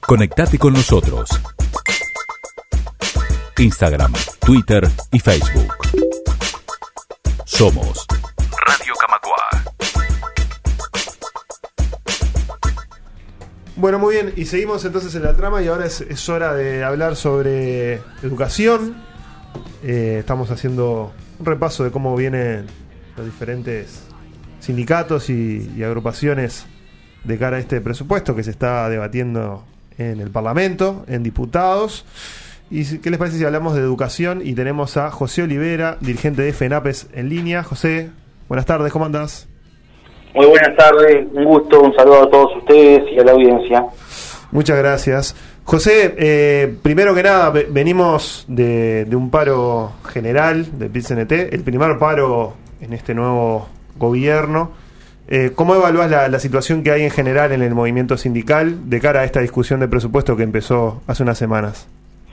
Conectate con nosotros. Instagram, Twitter y Facebook. Somos Radio Camacuá. Bueno, muy bien, y seguimos entonces en la trama y ahora es hora de hablar sobre educación. Estamos haciendo un repaso de cómo vienen los diferentes sindicatos y agrupaciones de cara a este presupuesto que se está debatiendo en el Parlamento, en diputados. ¿Y qué les parece si hablamos de educación? Y tenemos a José Olivera, dirigente de FENAPES en línea. José, buenas tardes, ¿cómo andás? Muy buenas tardes, un gusto, un saludo a todos ustedes y a la audiencia. Muchas gracias. José, primero que nada, venimos de un paro general del PIT-CNT, el primer paro en este nuevo gobierno. ¿Cómo evaluás la situación que hay en general en el movimiento sindical de cara a esta discusión de presupuesto que empezó hace unas semanas?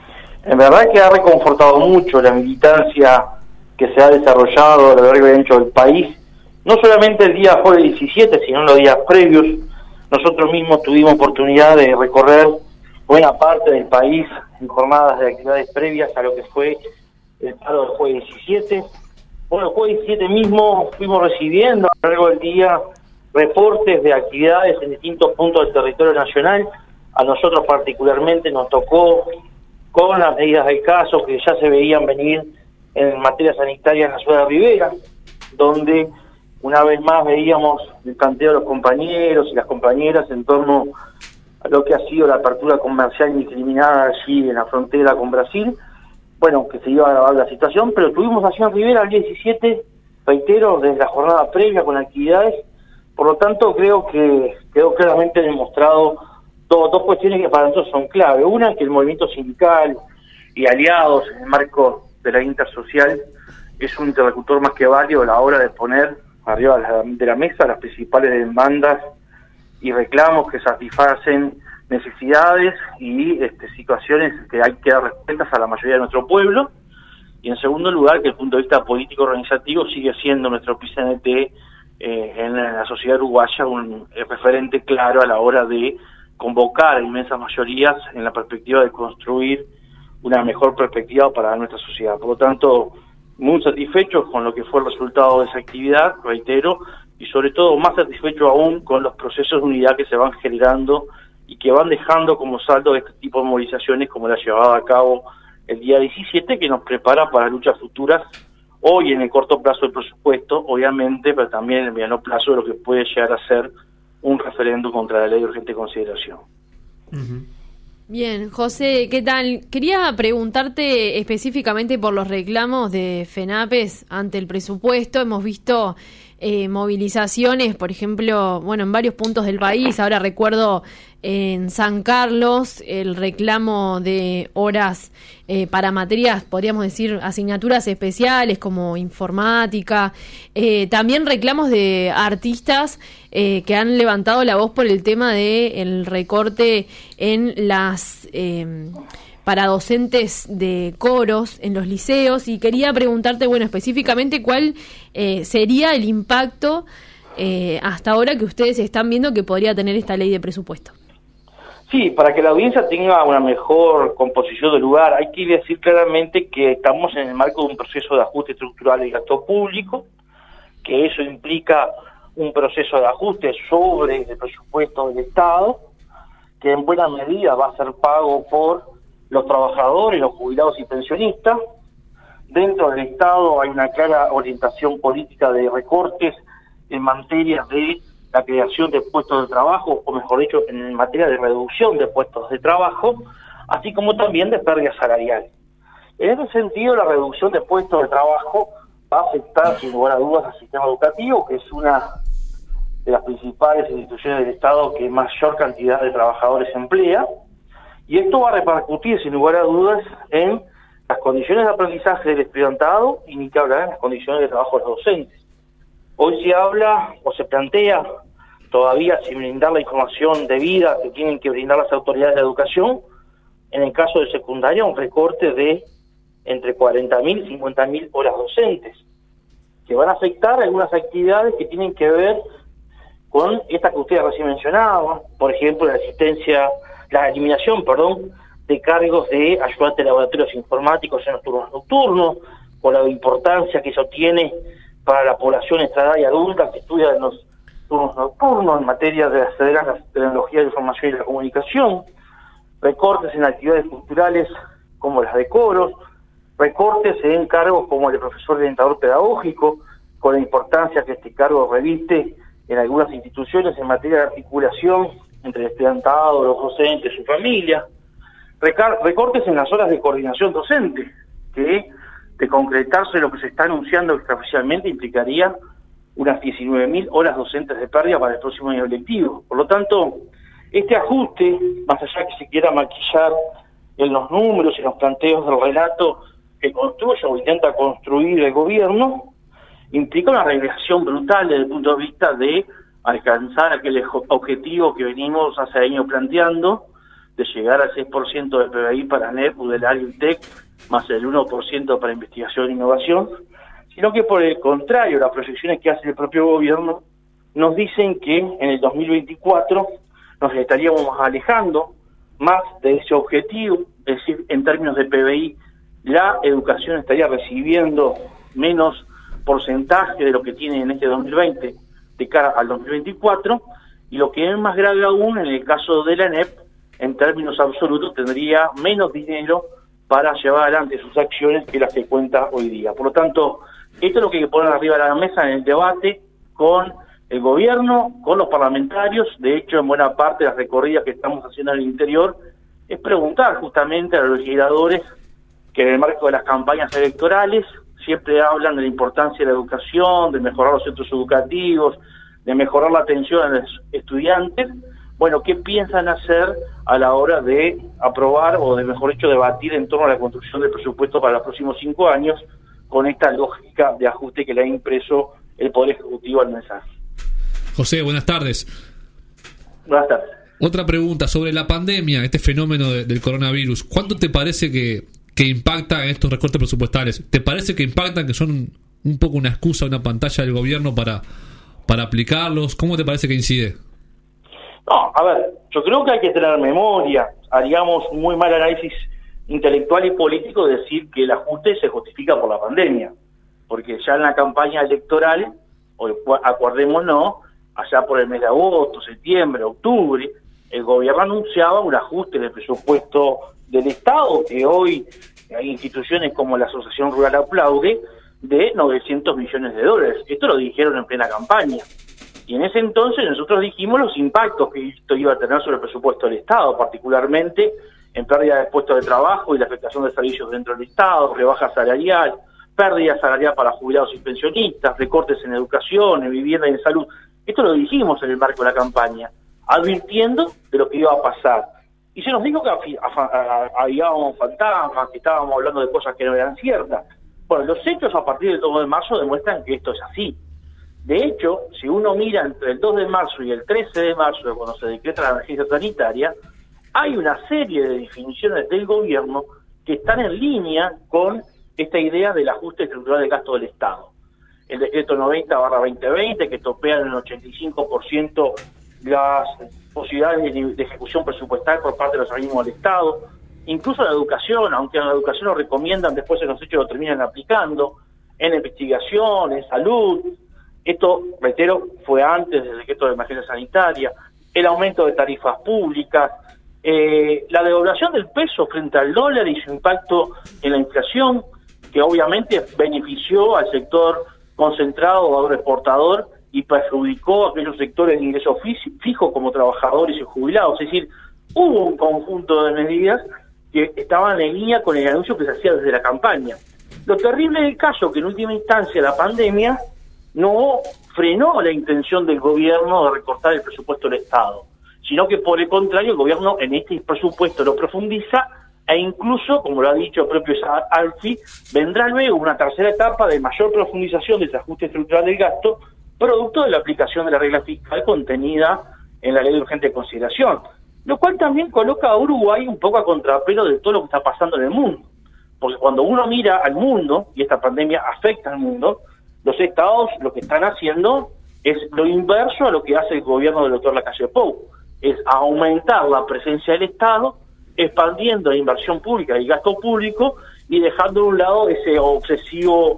En verdad que ha reconfortado mucho la militancia que se ha desarrollado a lo largo y ancho del país, no solamente el día jueves 17, sino en los días previos. Nosotros mismos tuvimos oportunidad de recorrer buena parte del país en jornadas de actividades previas a lo que fue el paro del jueves 17. Bueno, el jueves 17 mismo fuimos recibiendo a lo largo del día reportes de actividades en distintos puntos del territorio nacional. A nosotros particularmente nos tocó con las medidas del caso que ya se veían venir en materia sanitaria en la ciudad de Rivera, donde una vez más veíamos el planteo de los compañeros y las compañeras en torno a lo que ha sido la apertura comercial indiscriminada allí en la frontera con Brasil. Bueno, que se iba a agravar la situación, pero tuvimos allí en Rivera el día 17, reitero, desde la jornada previa con actividades. Por lo tanto, creo que quedó claramente demostrado dos cuestiones que para nosotros son clave. Una, que el movimiento sindical y aliados en el marco de la intersocial es un interlocutor más que válido a la hora de poner arriba de la mesa las principales demandas y reclamos que satisfacen necesidades y situaciones que hay que dar respuestas a la mayoría de nuestro pueblo. Y en segundo lugar, que el punto de vista político organizativo sigue siendo nuestro PIT-CNT en la sociedad uruguaya un referente claro a la hora de convocar a inmensas mayorías en la perspectiva de construir una mejor perspectiva para nuestra sociedad. Por lo tanto, muy satisfechos con lo que fue el resultado de esa actividad, reitero, y sobre todo más satisfechos aún con los procesos de unidad que se van generando y que van dejando como saldo este tipo de movilizaciones como la llevada a cabo el día 17, que nos prepara para luchas futuras, hoy en el corto plazo del presupuesto, obviamente, pero también en el mediano plazo de lo que puede llegar a ser un referéndum contra la ley de urgente consideración. Uh-huh. Bien, José, ¿qué tal? Quería preguntarte específicamente por los reclamos de FENAPES ante el presupuesto. Hemos visto movilizaciones, por ejemplo, bueno, en varios puntos del país. Ahora recuerdo en San Carlos el reclamo de horas para materias, podríamos decir, asignaturas especiales como informática. También reclamos de artistas que han levantado la voz por el tema del recorte en las para docentes de coros en los liceos, y quería preguntarte, bueno, específicamente cuál sería el impacto hasta ahora que ustedes están viendo que podría tener esta ley de presupuesto. Sí, para que la audiencia tenga una mejor composición del lugar, hay que decir claramente que estamos en el marco de un proceso de ajuste estructural del gasto público, que eso implica un proceso de ajuste sobre el presupuesto del Estado, que en buena medida va a ser pago por los trabajadores, los jubilados y pensionistas. Dentro del Estado hay una clara orientación política de recortes en materia de la creación de puestos de trabajo, o mejor dicho, en materia de reducción de puestos de trabajo, así como también de pérdida salarial. En ese sentido, la reducción de puestos de trabajo va a afectar, sin lugar a dudas, al sistema educativo, que es una de las principales instituciones del Estado que mayor cantidad de trabajadores emplea, y esto va a repercutir, sin lugar a dudas, en las condiciones de aprendizaje del estudiantado y ni que hablar en las condiciones de trabajo de los docentes. Hoy se habla o se plantea, todavía sin brindar la información debida que tienen que brindar las autoridades de educación, en el caso de secundaria, un recorte de entre 40.000 y 50.000 horas docentes, que van a afectar algunas actividades que tienen que ver con esta que ustedes recién mencionaban, por ejemplo, la la eliminación, de cargos de ayudante de laboratorios informáticos en los turnos nocturnos, con la importancia que eso tiene para la población estudiantil y adulta que estudia en los turnos nocturnos en materia de acceder a las tecnologías de información y la comunicación, recortes en actividades culturales como las de coros, recortes en cargos como el de profesor orientador pedagógico, con la importancia que este cargo reviste en algunas instituciones en materia de articulación entre el estudiantado, los docentes, su familia, recortes en las horas de coordinación docente, que de concretarse lo que se está anunciando extraoficialmente implicaría unas 19.000 horas docentes de pérdida para el próximo año lectivo. Por lo tanto, este ajuste, más allá que se quiera maquillar en los números y en los planteos del relato que construye o intenta construir el gobierno, implica una regresión brutal desde el punto de vista de alcanzar aquel objetivo que venimos hace años planteando, de llegar al 6% del PBI para ANEP, UDELAR y UTEC, más el 1% para investigación e innovación, sino que por el contrario, las proyecciones que hace el propio gobierno nos dicen que en el 2024 nos estaríamos alejando más de ese objetivo, es decir, en términos de PBI, la educación estaría recibiendo menos porcentaje de lo que tiene en este 2020 de cara al 2024, y lo que es más grave aún, en el caso de la ANEP, en términos absolutos, tendría menos dinero para llevar adelante sus acciones que las que cuenta hoy día. Por lo tanto, esto es lo que hay que poner arriba de la mesa en el debate con el gobierno, con los parlamentarios. De hecho, en buena parte de las recorridas que estamos haciendo en el interior, es preguntar justamente a los legisladores que en el marco de las campañas electorales siempre hablan de la importancia de la educación, de mejorar los centros educativos, de mejorar la atención a los estudiantes. Bueno, ¿qué piensan hacer a la hora de aprobar o, de mejor dicho, debatir en torno a la construcción del presupuesto para los próximos 5 años con esta lógica de ajuste que le ha impreso el Poder Ejecutivo al mensaje? José, buenas tardes. Buenas tardes. Otra pregunta sobre la pandemia, este fenómeno del coronavirus. ¿Cuánto te parece que impacta en estos recortes presupuestales? ¿Te parece que impactan, que son un poco una excusa, una pantalla del gobierno para aplicarlos? ¿Cómo te parece que incide? No, a ver, yo creo que hay que tener memoria. Haríamos un muy mal análisis intelectual y político decir que el ajuste se justifica por la pandemia, porque ya en la campaña electoral, acordémonos, allá por el mes de agosto, septiembre, octubre, el gobierno anunciaba un ajuste del presupuesto del Estado, que hoy hay instituciones como la Asociación Rural aplaude, de 900 millones de dólares. Esto lo dijeron en plena campaña. Y en ese entonces nosotros dijimos los impactos que esto iba a tener sobre el presupuesto del Estado, particularmente en pérdida de puestos de trabajo y la afectación de servicios dentro del Estado, rebaja salarial, pérdida salarial para jubilados y pensionistas, recortes en educación, en vivienda y en salud. Esto lo dijimos en el marco de la campaña, advirtiendo de lo que iba a pasar. Y se nos dijo que había un fantasma, que estábamos hablando de cosas que no eran ciertas. Bueno, los hechos a partir del 2 de marzo demuestran que esto es así. De hecho, si uno mira entre el 2 de marzo y el 13 de marzo, cuando se decreta la emergencia sanitaria, hay una serie de definiciones del gobierno que están en línea con esta idea del ajuste estructural del gasto del Estado. El decreto 90/2020, que topea en el 85% las posibilidades de ejecución presupuestal por parte de los organismos del Estado, incluso la educación, aunque en la educación lo recomiendan, después en los hechos lo terminan aplicando, en investigación, en salud. Esto, reitero, fue antes del decreto de emergencia sanitaria, el aumento de tarifas públicas, la devaluación del peso frente al dólar y su impacto en la inflación, que obviamente benefició al sector concentrado o agroexportador y perjudicó a aquellos sectores de ingresos fijos como trabajadores y jubilados. Es decir, hubo un conjunto de medidas que estaban en línea con el anuncio que se hacía desde la campaña. Lo terrible del caso que en última instancia la pandemia no frenó la intención del gobierno de recortar el presupuesto del Estado, sino que por el contrario el gobierno en este presupuesto lo profundiza e incluso, como lo ha dicho el propio Alfi, vendrá luego una tercera etapa de mayor profundización del ajuste estructural del gasto, producto de la aplicación de la regla fiscal contenida en la ley de urgente consideración, lo cual también coloca a Uruguay un poco a contrapelo de todo lo que está pasando en el mundo, porque cuando uno mira al mundo, y esta pandemia afecta al mundo, los estados lo que están haciendo es lo inverso a lo que hace el gobierno del doctor Lacalle Pou. es aumentar la presencia del Estado, expandiendo la inversión pública y gasto público y dejando de un lado ese obsesivo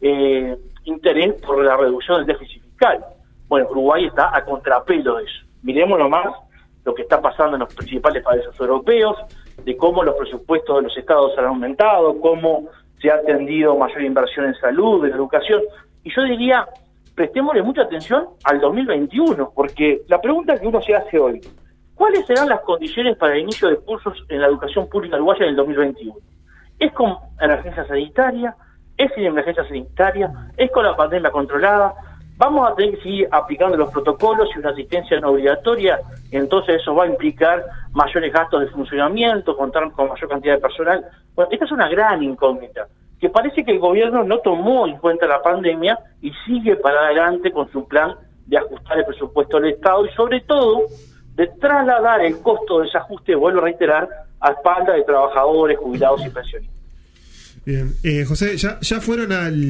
interés por la reducción del déficit fiscal. Bueno, Uruguay está a contrapelo de eso. Miremos nomás lo que está pasando en los principales países europeos, de cómo los presupuestos de los estados han aumentado, cómo se ha atendido mayor inversión en salud, en educación. Y yo diría, prestémosle mucha atención al 2021, porque la pregunta que uno se hace hoy, ¿cuáles serán las condiciones para el inicio de cursos en la educación pública uruguaya en el 2021? ¿Es con emergencia sanitaria? ¿Es sin emergencia sanitaria? ¿Es con la pandemia controlada? ¿Vamos a tener que seguir aplicando los protocolos y una asistencia no obligatoria? Entonces eso va a implicar mayores gastos de funcionamiento, contar con mayor cantidad de personal. Bueno, esta es una gran incógnita, que parece que el gobierno no tomó en cuenta la pandemia y sigue para adelante con su plan de ajustar el presupuesto del Estado y sobre todo de trasladar el costo de ese ajuste, vuelvo a reiterar, a espaldas de trabajadores, jubilados y pensionistas. Bien, José, ¿ya fueron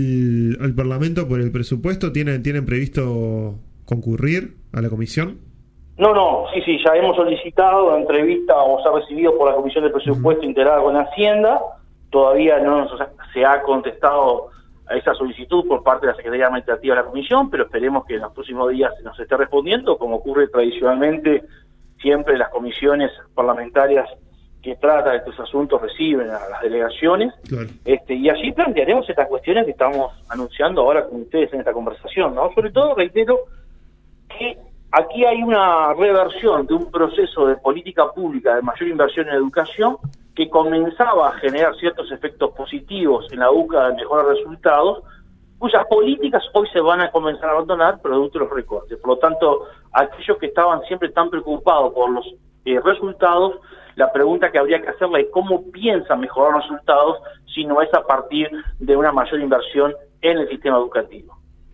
al Parlamento por el presupuesto? ¿Tienen previsto concurrir a la comisión? No, sí, ya hemos solicitado la entrevista, vamos a recibido por la Comisión de Presupuesto integrada con Hacienda, todavía no se ha contestado a esa solicitud por parte de la Secretaría Administrativa de la Comisión, pero esperemos que en los próximos días se nos esté respondiendo, como ocurre tradicionalmente, siempre las comisiones parlamentarias que tratan de estos asuntos reciben a las delegaciones, claro. Y allí plantearemos estas cuestiones que estamos anunciando ahora con ustedes en esta conversación, ¿no? Sobre todo, reitero, que aquí hay una reversión de un proceso de política pública de mayor inversión en educación que comenzaba a generar ciertos efectos positivos en la búsqueda de mejores resultados, cuyas políticas hoy se van a comenzar a abandonar producto de los recortes. Por lo tanto, aquellos que estaban siempre tan preocupados por los resultados, la pregunta que habría que hacerle es cómo piensan mejorar los resultados si no es a partir de una mayor inversión en el sistema educativo.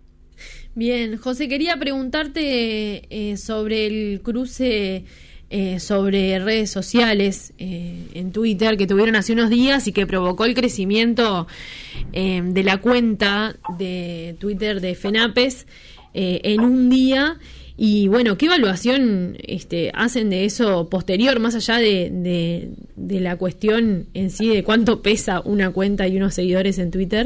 Bien, José, quería preguntarte sobre el cruce sobre redes sociales en Twitter que tuvieron hace unos días y que provocó el crecimiento de la cuenta de Twitter de FENAPES en un día. Y bueno, ¿qué evaluación hacen de eso posterior, más allá de la cuestión en sí de cuánto pesa una cuenta y unos seguidores en Twitter?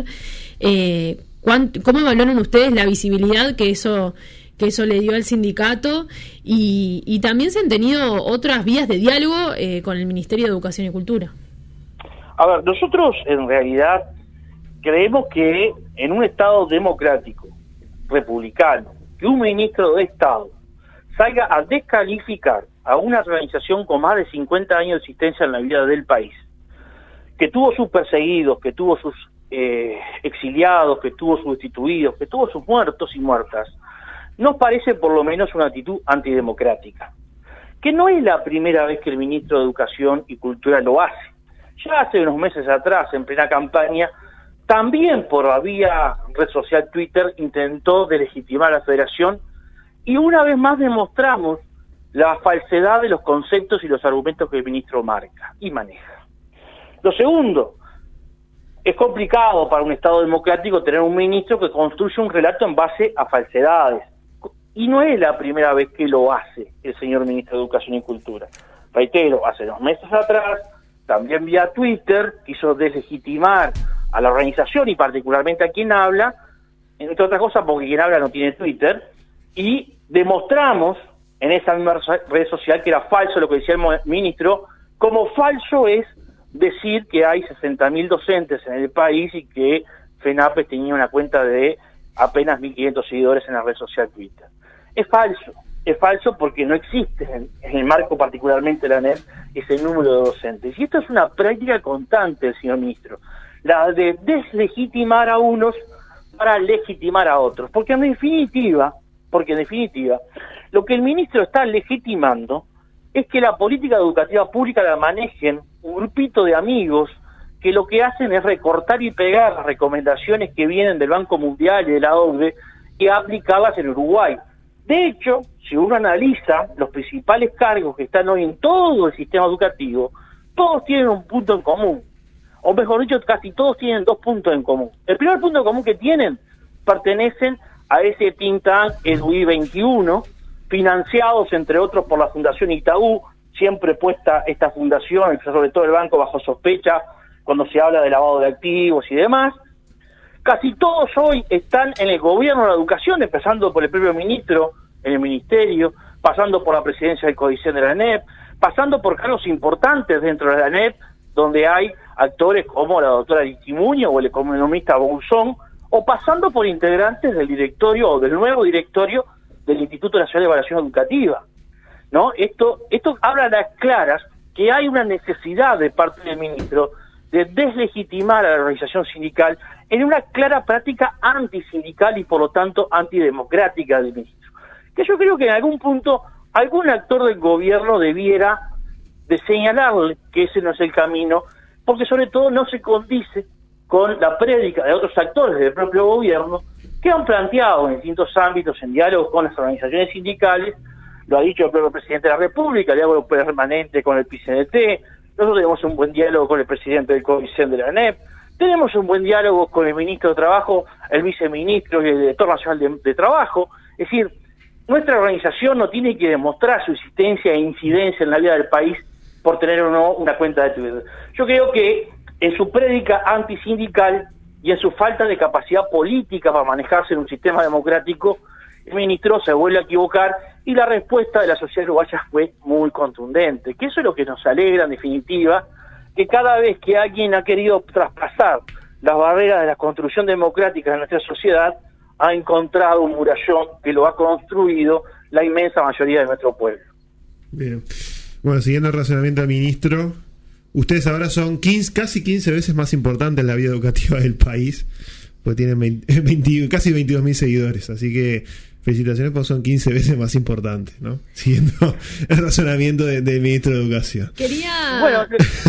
¿Cómo evaluaron ustedes la visibilidad que eso le dio al sindicato? Y también se han tenido otras vías de diálogo con el Ministerio de Educación y Cultura. A ver, nosotros en realidad creemos que en un Estado democrático, republicano, que un ministro de Estado salga a descalificar a una organización con más de 50 años de existencia en la vida del país, que tuvo sus perseguidos, que tuvo sus exiliados, que tuvo sus destituidos, que tuvo sus muertos y muertas, nos parece por lo menos una actitud antidemocrática, que no es la primera vez que el ministro de Educación y Cultura lo hace. Ya hace unos meses atrás, en plena campaña, también por la vía red social Twitter intentó delegitimar a la Federación y una vez más demostramos la falsedad de los conceptos y los argumentos que el ministro marca y maneja. Lo segundo, es complicado para un Estado democrático tener un ministro que construye un relato en base a falsedades. Y no es la primera vez que lo hace el señor ministro de Educación y Cultura. Reitero, hace 2 meses atrás, también vía Twitter, quiso deslegitimar a la organización y particularmente a quien habla, entre otras cosas porque quien habla no tiene Twitter, y demostramos en esa misma red social que era falso lo que decía el ministro, como falso es decir que hay 60.000 docentes en el país y que FENAPES tenía una cuenta de apenas 1.500 seguidores en la red social Twitter. Es falso porque no existe en el marco particularmente de la ANEP ese número de docentes. Y esto es una práctica constante del señor ministro, la de deslegitimar a unos para legitimar a otros. Porque en definitiva, lo que el ministro está legitimando es que la política educativa pública la manejen un grupito de amigos que lo que hacen es recortar y pegar las recomendaciones que vienen del Banco Mundial y de la OCDE y aplicarlas en Uruguay. De hecho, si uno analiza los principales cargos que están hoy en todo el sistema educativo, todos tienen un punto en común. O mejor dicho, casi todos tienen 2 puntos en común. El primer punto en común que tienen pertenecen a ese think tank EDUI 21, financiados entre otros por la Fundación Itaú, siempre puesta esta fundación, sobre todo el banco, bajo sospecha cuando se habla de lavado de activos y demás. Casi todos hoy están en el gobierno de la educación, empezando por el propio ministro en el ministerio, pasando por la presidencia del CODICEN de la ANEP, pasando por cargos importantes dentro de la ANEP, donde hay actores como la doctora Aristimuño o el economista Bolsón, o pasando por integrantes del directorio o del nuevo directorio del Instituto Nacional de Evaluación Educativa, ¿no? Esto habla a las claras que hay una necesidad de parte del ministro de deslegitimar a la organización sindical en una clara práctica antisindical y por lo tanto antidemocrática del ministro. Que yo creo que en algún punto algún actor del gobierno debiera de señalarle que ese no es el camino, porque sobre todo no se condice con la prédica de otros actores del propio gobierno que han planteado en distintos ámbitos, en diálogo con las organizaciones sindicales. Lo ha dicho el propio presidente de la República, diálogo permanente con el PCNT. Nosotros tenemos un buen diálogo con el presidente del CODICEN de la ANEP, tenemos un buen diálogo con el ministro de Trabajo, el viceministro y el director nacional de Trabajo. Es decir, nuestra organización no tiene que demostrar su existencia e incidencia en la vida del país por tener o no una cuenta de Twitter. Yo creo que en su prédica antisindical y en su falta de capacidad política para manejarse en un sistema democrático, el ministro se vuelve a equivocar y la respuesta de la sociedad uruguaya fue muy contundente, que eso es lo que nos alegra en definitiva, que cada vez que alguien ha querido traspasar las barreras de la construcción democrática de nuestra sociedad, ha encontrado un murallón que lo ha construido la inmensa mayoría de nuestro pueblo. Bien. Bueno, siguiendo el razonamiento del ministro, ustedes ahora son casi 15 veces más importantes en la vida educativa del país, porque tienen casi 22.000 seguidores, así que felicitaciones porque son 15 veces más importantes, ¿no? Siguiendo el razonamiento del ministro de Educación. Bueno,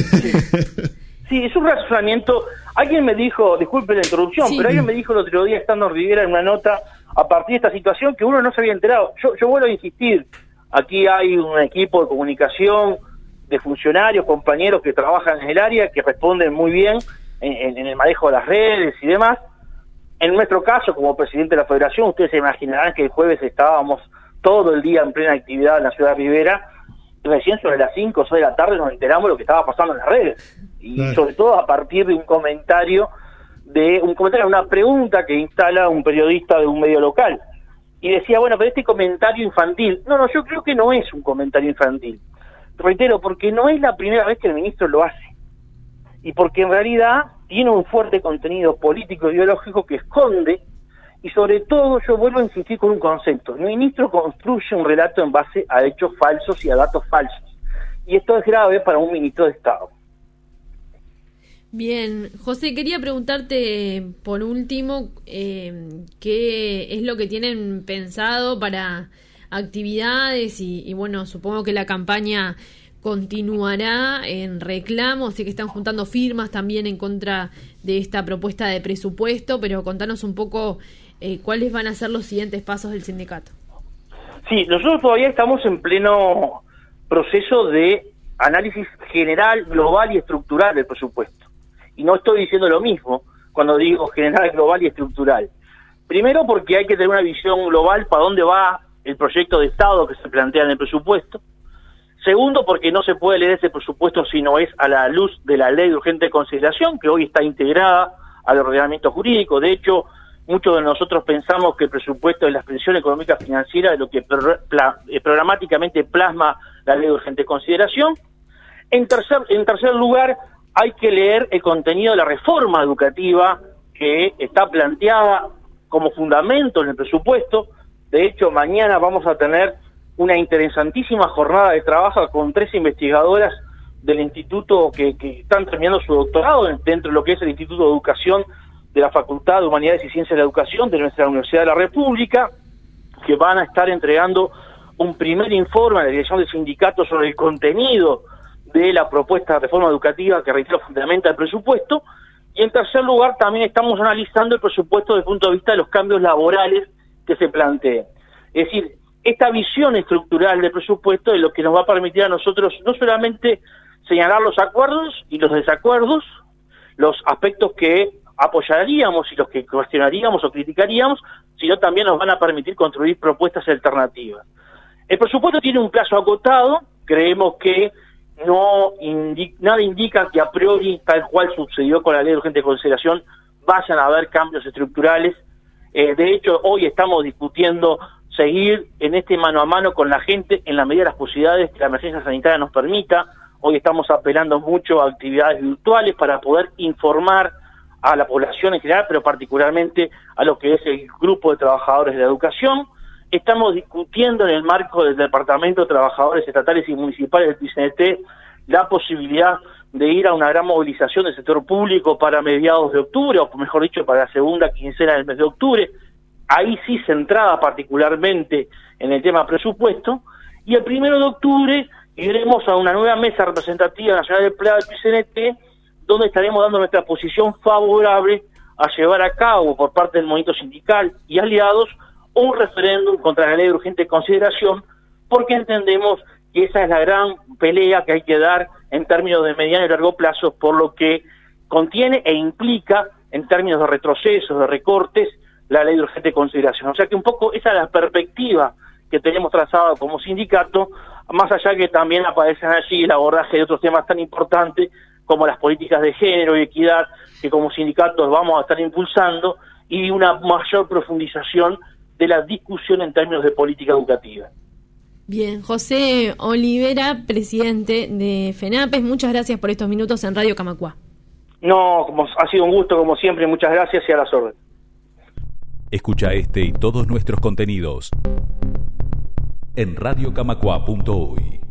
sí, es un razonamiento. Alguien me dijo, disculpe la introducción, pero alguien me dijo el otro día, estando en Rivera, en una nota, a partir de esta situación, que uno no se había enterado. Yo vuelvo a insistir, aquí hay un equipo de comunicación, de funcionarios, compañeros que trabajan en el área, que responden muy bien en el manejo de las redes y demás. En nuestro caso, como presidente de la Federación, ustedes se imaginarán que el jueves estábamos todo el día en plena actividad en la ciudad de Rivera, y recién sobre las 5 o 6 de la tarde nos enteramos de lo que estaba pasando en las redes. Y sobre todo a partir de un comentario, una pregunta que instala un periodista de un medio local. Y decía, bueno, pero este comentario infantil. No, yo creo que no es un comentario infantil. Reitero, porque no es la primera vez que el ministro lo hace. Y porque en realidad tiene un fuerte contenido político ideológico que esconde, y sobre todo yo vuelvo a insistir con un concepto: el ministro construye un relato en base a hechos falsos y a datos falsos, y esto es grave para un ministro de Estado. Bien, José, quería preguntarte por último qué es lo que tienen pensado para actividades y bueno, supongo que la campaña continuará en reclamos, sé que están juntando firmas también en contra de esta propuesta de presupuesto, pero contanos un poco cuáles van a ser los siguientes pasos del sindicato. Sí, nosotros todavía estamos en pleno proceso de análisis general, global y estructural del presupuesto. Y no estoy diciendo lo mismo cuando digo general, global y estructural. Primero porque hay que tener una visión global para dónde va el proyecto de Estado que se plantea en el presupuesto. Segundo, porque no se puede leer ese presupuesto si no es a la luz de la ley de urgente consideración, que hoy está integrada al ordenamiento jurídico. De hecho, muchos de nosotros pensamos que el presupuesto de la expresión económica financiera es lo que programáticamente plasma la ley de urgente consideración. En tercer lugar, hay que leer el contenido de la reforma educativa que está planteada como fundamento en el presupuesto. De hecho, mañana vamos a tener una interesantísima jornada de trabajo con 3 investigadoras del instituto que están terminando su doctorado dentro de lo que es el Instituto de Educación de la Facultad de Humanidades y Ciencias de la Educación de nuestra Universidad de la República, que van a estar entregando un primer informe a la dirección del sindicato sobre el contenido de la propuesta de reforma educativa que, reitero, fundamenta el presupuesto. Y en tercer lugar, también estamos analizando el presupuesto desde el punto de vista de los cambios laborales que se planteen. Es decir, esta visión estructural del presupuesto es lo que nos va a permitir a nosotros no solamente señalar los acuerdos y los desacuerdos, los aspectos que apoyaríamos y los que cuestionaríamos o criticaríamos, sino también nos van a permitir construir propuestas alternativas. El presupuesto tiene un plazo acotado, creemos que nada indica que a priori, tal cual sucedió con la ley de urgente consideración, vayan a haber cambios estructurales. De hecho, hoy estamos discutiendo seguir en este mano a mano con la gente en la medida de las posibilidades que la emergencia sanitaria nos permita. Hoy estamos apelando mucho a actividades virtuales para poder informar a la población en general, pero particularmente a lo que es el grupo de trabajadores de la educación. Estamos discutiendo en el marco del Departamento de Trabajadores Estatales y Municipales del PICNT la posibilidad de ir a una gran movilización del sector público para mediados de octubre, o mejor dicho, para la segunda quincena del mes de octubre. Ahí sí centrada particularmente en el tema presupuesto. Y el 1 de octubre iremos a una nueva mesa representativa nacional de empleados del PICNT, donde estaremos dando nuestra posición favorable a llevar a cabo por parte del movimiento sindical y aliados un referéndum contra la ley de urgente consideración, porque entendemos que esa es la gran pelea que hay que dar en términos de mediano y largo plazo, por lo que contiene e implica, en términos de retrocesos, de recortes, la ley de urgente consideración. O sea que un poco esa es la perspectiva que tenemos trazada como sindicato, más allá que también aparecen allí el abordaje de otros temas tan importantes como las políticas de género y equidad, que como sindicatos vamos a estar impulsando, y una mayor profundización de la discusión en términos de política educativa. Bien, José Olivera, presidente de FENAPES, muchas gracias por estos minutos en Radio Camacuá. No, ha sido un gusto como siempre, muchas gracias y a las órdenes. Escucha este y todos nuestros contenidos en radiocamacua.uy.